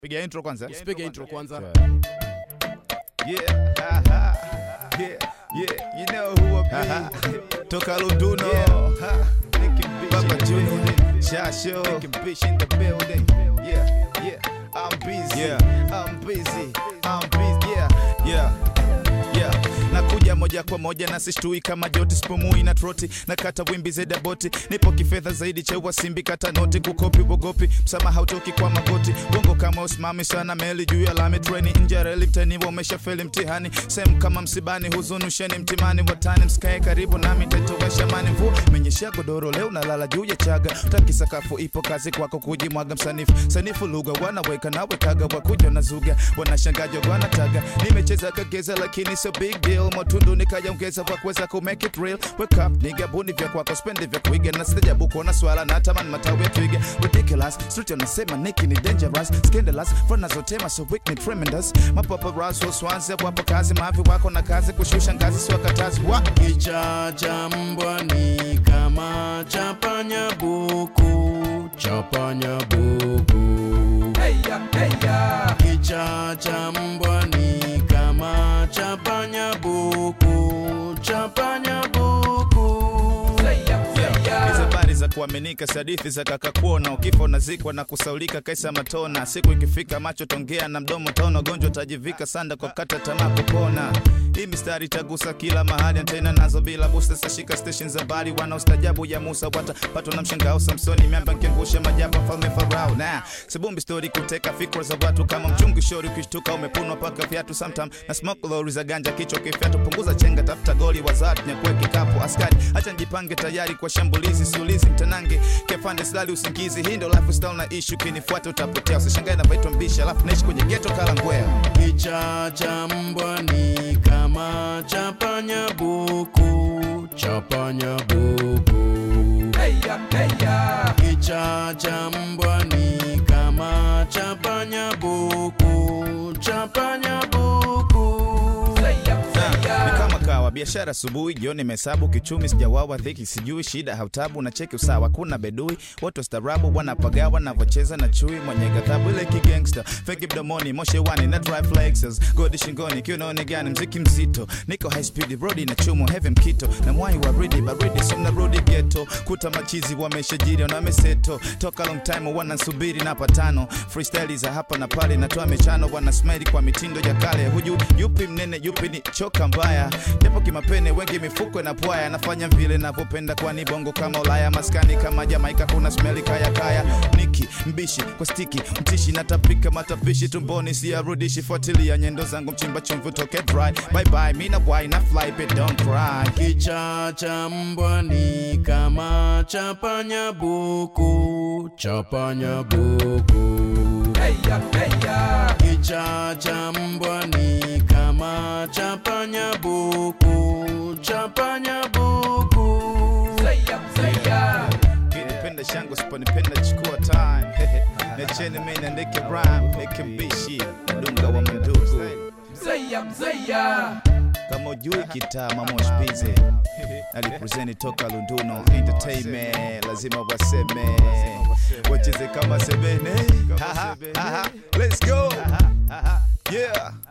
Piga intro kwanza. Piga intro kwanza. Yeah. Yeah. You know who I be. Toka Lunduno. Baba Junior. Shasho. Making bitch in the building. Yeah. I'm busy. I'm busy. Yeah. Nakuja moja kwa moja na sishtui kama joti spumui na troti na kata wimbi zeda boti nipo kifedha zaidi chewa simbi kata noti kukopi bogopi msama hautoki kwa magoti bongo kama usimami sana meli juu ya lami treni nje reli mtani wamesha feli mtihani same kama msibani huzunusheni mtimani watani msikae karibu nami tetowesha mani mvu menyesha godoro leo nalala juu ya chaga utaki sakafu ipo kazi kwako kujimwaga sanifu lugha wanaweka nawe kaga wakuja na zuga wanashangaja wanataga nimecheza kageza lakini so big deal Motundu nikayaongeza kwa kuweza ku make it real. Wake up nigga buni vya kwako spendi vya kuiga na sijabu kuona swala na tamani matawi twiga ridiculous street unasema Nicky ni dangerous scandalous front azotema so weak ni tremendous mapapa raso swanze wapo kazi mavi wako na kazi kushusha ngazi sio katazi wa kicha cha mbwa ni kama chapanya buku heya kicha cha mbwa ni kama chapanya buku habari za kuaminika hadithi za kaka kuona ukifo nazikwa na kusaulika kaisa matona siku ikifika macho tongea na mdomo taona gonjwa tajivika sanda kwa kata tamaa kupona hii mistari tagusa kila mahali antena nazo bila booster sashika station za bali wanaostajabu ya Musa pato na mshangao Samsoni miamba kengusha majaba mfalme Farao na sibumbi story kuteka fikra za watu kama mchungu shori ukishtuka umepunwa paka viatu sometime na smoke lorry za ganja kichwa kifiatu punguza chenga tafuta goli wazat nyakwe kikapu askari acha nijipange tayari kwa shambulizi siulizi mtanange kefande slali usingizi hii ndio lifestyle na issue kinifuata utapotea usishangae na vaitwa mbisha alafu naishi kwenye ghetto Kalangwea kicha cha mbwa ni kama chapanya buku heya kicha cha mbwa ni kama chapanya buku biashara asubuhi jioni mesabu kichumi sijawawa dhiki sijui shida hautabu na cheki usawa kuna bedui watu starabu wanapagawa na vocheza na chui mwenye gathabu ile kigangster fake mdomoni moshe wani na drive flexes godi shingoni kiunaone gani mziki mzito niko high speed road na chumo heavy mkito na mwai wa ready baridi somna road ghetto kuta machizi wameshajiri na meseto toka long time wanasubiri na patano freestyle za hapa na pale natoa mechano wana smile kwa mitindo ya kale huju yupi mnene yupi ni choka mbaya japo kimapene wengi mifuko na pwaya nafanya vile ninavyopenda kwani bongo kama Ulaya maskani kama Jamaica kuna smell kaya Nicky mbishi kwa stiki mtishi natapika matapishi tumboni siarudishi fuatilia nyendo zangu mchimba chumvi toke dry bye mina why na fly but don't cry kicha cha mbwa ni kama chapanya buku heya kicha cha mbwa ni kama chapanya buku kinipenda shango siponipenda chukua time necheni mimi naandike rhyme make mbishi dunga wa mandugu mzeya kama ujui kitaa mamosh busy alipresenti toka Lunduno entertainment lazima waseme wacheze kama sebene let's go yeah